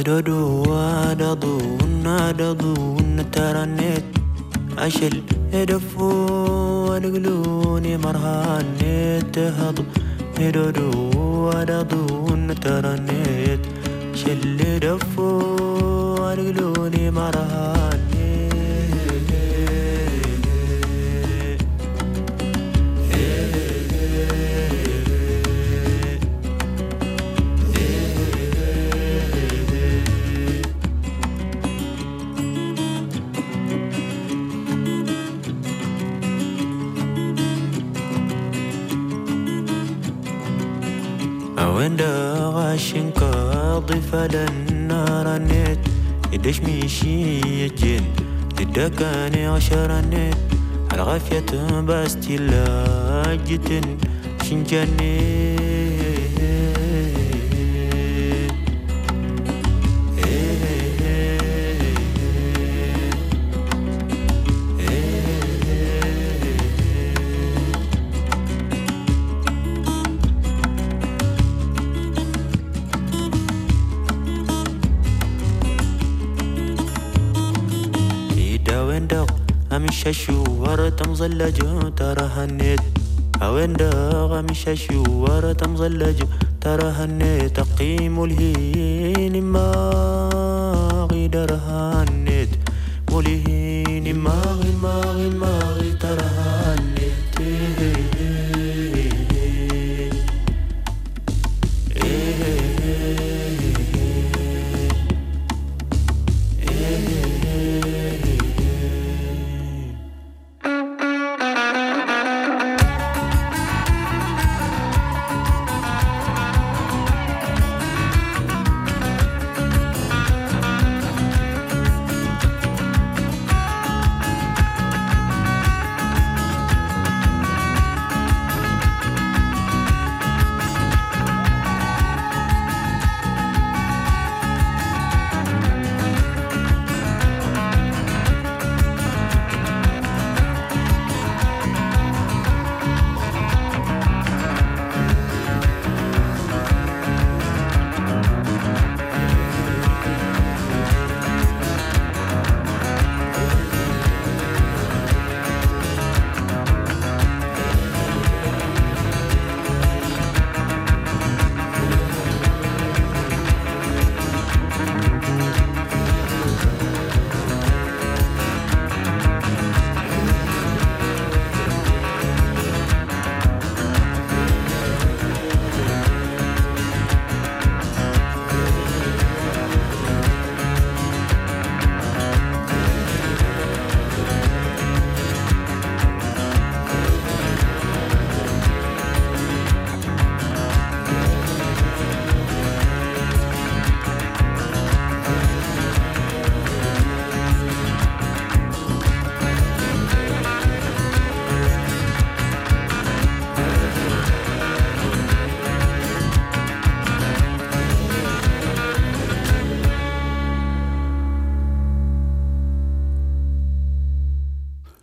هدودون ترنيت أشل هدفو أدقلوني مرهانيت هضو هدودون ترنيت أشل هدفو أدقلوني مرهانيت وين غاشن قاضي فلنا رنيت يدش ميشي يجين تدكاني عشر نيت على غافية باستي لاجتن شنجاني مش شوار تمزلج ترى هنيت وين داغ مش شوار تمزلج ترى هنيت تقيم الهين ما غير هنيت ملهين ما